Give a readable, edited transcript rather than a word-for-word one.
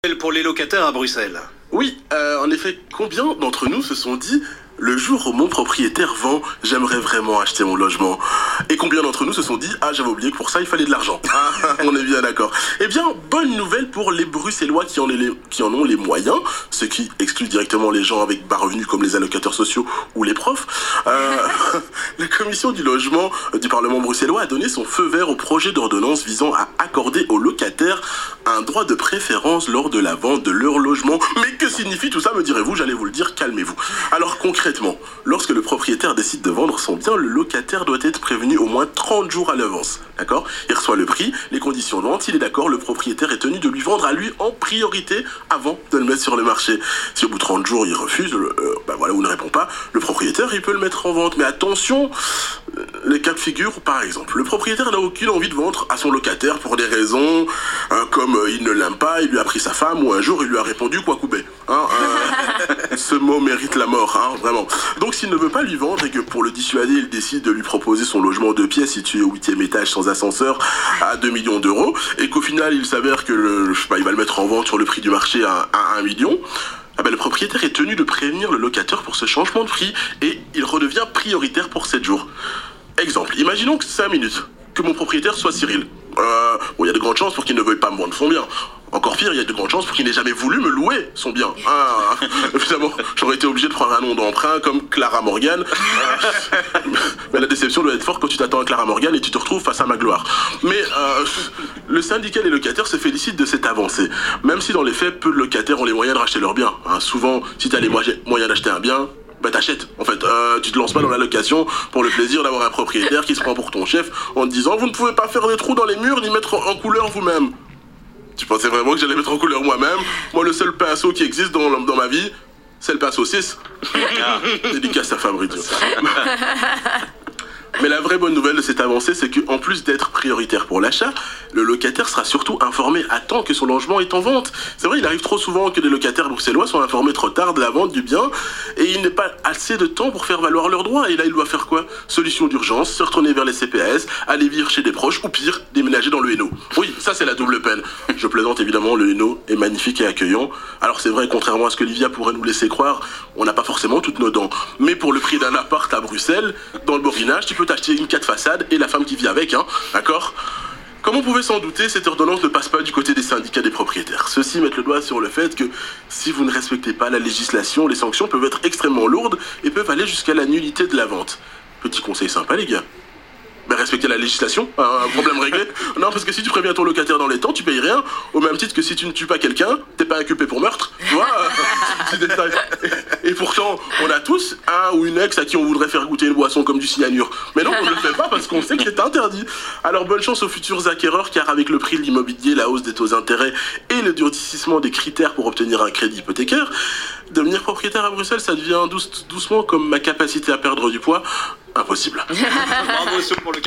Pour les locataires à Bruxelles. Oui, en effet, combien d'entre nous se sont dit le jour où mon propriétaire vend, j'aimerais vraiment acheter mon logement. Et combien d'entre nous se sont dit, ah j'avais oublié que pour ça il fallait de l'argent. Ah, on est bien d'accord. Eh bien, bonne nouvelle pour les Bruxellois qui en ont les moyens, ce qui exclut directement les gens avec bas revenus comme les allocataires sociaux ou les profs. La commission du logement du Parlement bruxellois a donné son feu vert au projet d'ordonnance visant à accorder aux locataires un droit de préférence lors de la vente de leur logement. Mais que signifie tout ça, me direz-vous? J'allais vous le dire, calmez-vous. Alors concrètement, lorsque le propriétaire décide de vendre son bien, le locataire doit être prévenu au moins 30 jours à l'avance. D'accord? Il reçoit le prix, les conditions de vente, s'il est d'accord, le propriétaire est tenu de lui vendre à lui en priorité avant de le mettre sur le marché. Si au bout de 30 jours il refuse, ou ne répond pas, le propriétaire il peut le mettre en vente. Mais attention, les cas de figure, par exemple, le propriétaire n'a aucune envie de vendre à son locataire pour des raisons comme il ne l'aime pas, il lui a pris sa femme, ou un jour il lui a répondu quoi couper. Ce mot mérite la mort, vraiment. Donc s'il ne veut pas lui vendre et que pour le dissuader, il décide de lui proposer son logement 2 pièces situé au 8e étage sans ascenseur à 2 millions d'euros, et qu'au final il s'avère que il va le mettre en vente sur le prix du marché à 1 million, le propriétaire est tenu de prévenir le locataire pour ce changement de prix et il redevient prioritaire pour 7 jours. Exemple, imaginons que 5 minutes, que mon propriétaire soit Cyril. Il y a de grandes chances pour qu'il ne veuille pas me vendre son bien. Encore pire, il y a de grandes chances pour qu'il n'ait jamais voulu me louer son bien. Évidemment, j'aurais été obligé de prendre un nom d'emprunt comme Clara Morgan. Mais la déception doit être forte quand tu t'attends à Clara Morgan et tu te retrouves face à Magloire. Mais le syndicat des locataires se félicite de cette avancée. Même si dans les faits, peu de locataires ont les moyens de racheter leur bien. Souvent, si tu as les moyens d'acheter un bien, t'achètes. En fait, tu te lances pas dans la location pour le plaisir d'avoir un propriétaire qui se prend pour ton chef en te disant « Vous ne pouvez pas faire des trous dans les murs ni mettre en couleur vous-même. » Tu pensais vraiment que j'allais mettre en couleur moi-même? Moi, le seul pinceau qui existe dans ma vie, c'est le pinceau 6. Dédicace à Fabrizio. Mais la vraie bonne nouvelle de cette avancée, c'est qu'en plus d'être prioritaire pour l'achat, le locataire sera surtout informé à temps que son logement est en vente. C'est vrai, il arrive trop souvent que les locataires bruxellois soient informés trop tard de la vente du bien et il n'est pas assez de temps pour faire valoir leurs droits. Et là, il doit faire quoi? Solution d'urgence, se retourner vers les CPAS, aller vivre chez des proches ou pire, déménager dans le Hainaut. Oui, ça c'est la double peine. Je plaisante évidemment, le Hainaut est magnifique et accueillant. Alors c'est vrai, contrairement à ce que Livia pourrait nous laisser croire, on n'a pas forcément toutes nos dents. Mais pour le prix d'un appart à Bruxelles, dans le Borinage, tu peux t'acheter une 4 façades et la femme qui vit avec, d'accord? Comme on pouvait s'en douter, cette ordonnance ne passe pas du côté des syndicats des propriétaires. Ceux-ci mettent le doigt sur le fait que si vous ne respectez pas la législation, les sanctions peuvent être extrêmement lourdes et peuvent aller jusqu'à la nullité de la vente. Petit conseil sympa les gars. Respecter la législation, un problème réglé. Non, parce que si tu préviens ton locataire dans les temps, tu payes rien. Au même titre que si tu ne tues pas quelqu'un, t'es pas inculpé pour meurtre. Tu vois, petit détail. Et pourtant, on a tous un ou une ex à qui on voudrait faire goûter une boisson comme du cyanure. Mais non, on ne le fait pas parce qu'on sait que c'est interdit. Alors bonne chance aux futurs acquéreurs, car avec le prix de l'immobilier, la hausse des taux d'intérêt et le durcissement des critères pour obtenir un crédit hypothécaire, devenir propriétaire à Bruxelles, ça devient doucement comme ma capacité à perdre du poids, impossible. Bravo pour le